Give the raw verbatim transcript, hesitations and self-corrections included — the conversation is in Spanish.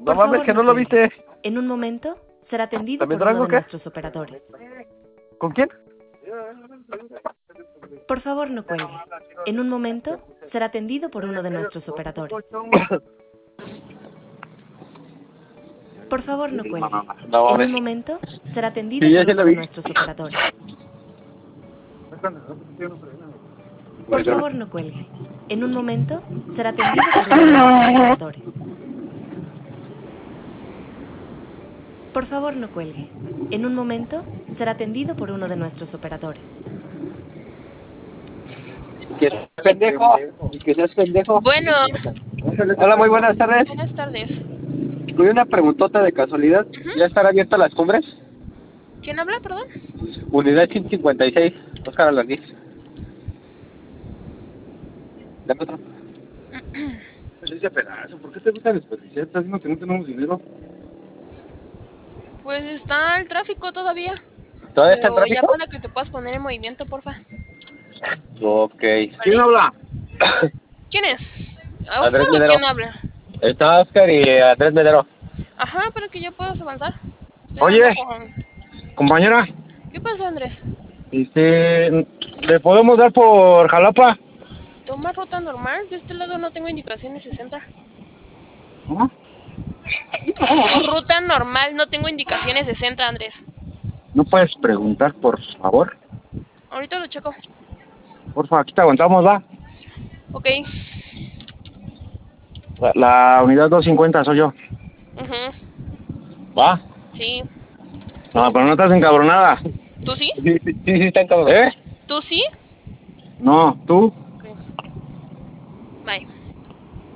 No mames, que no lo viste. En un momento será atendido por ¿También uno Durango, de qué? nuestros operadores. ¿Con quién? Por favor, no cuelgue. En un momento será atendido por uno de nuestros operadores. Por favor, no cuelgue. No En mames. un momento será atendido Sí, ya por se uno lo de vi. nuestros operadores. Por favor, no cuelgue. En un momento será atendido por uno de nuestros operadores. Por favor, no cuelgue. En un momento será atendido por uno de nuestros operadores. Que seas pendejo. Que seas pendejo. Bueno, Hola, muy buenas tardes. buenas tardes. Tuve una preguntota de casualidad. Ujú. ¿Ya están abiertas las cumbres? ¿Quién habla, perdón? Unidad ciento cincuenta y seis. Oscar Alanís. Dame otro. Ese pedazo, ¿por qué te gusta desperdiciar? Estás diciendo que no tenemos dinero. Pues está el tráfico todavía. ¿Todavía está el Pero ya tráfico? para que te puedas poner en movimiento, porfa. Ok. ¿Quién habla? ¿Quién es? ¿A Andrés Oscar o Medero. quién habla? Está Oscar y Andrés Medero. Ajá, para que ya puedas avanzar. Estoy Oye. hablando con- Compañera, ¿Qué pasa, Andrés? este, ¿le podemos dar por Jalapa? Toma ruta normal. De este lado no tengo indicaciones sesenta. ¿No? Ruta normal, no tengo indicaciones sesenta, Andrés. ¿No puedes preguntar, por favor? Ahorita lo checo. Por favor, aquí te aguantamos, va. Ok. La, la unidad doscientos cincuenta soy yo. Ujú. ¿Va? Sí. No, pero no estás encabronada. ¿Tú sí? Sí, sí, sí, sí está encabronada. ¿Eh? ¿Tú sí? No, ¿tú?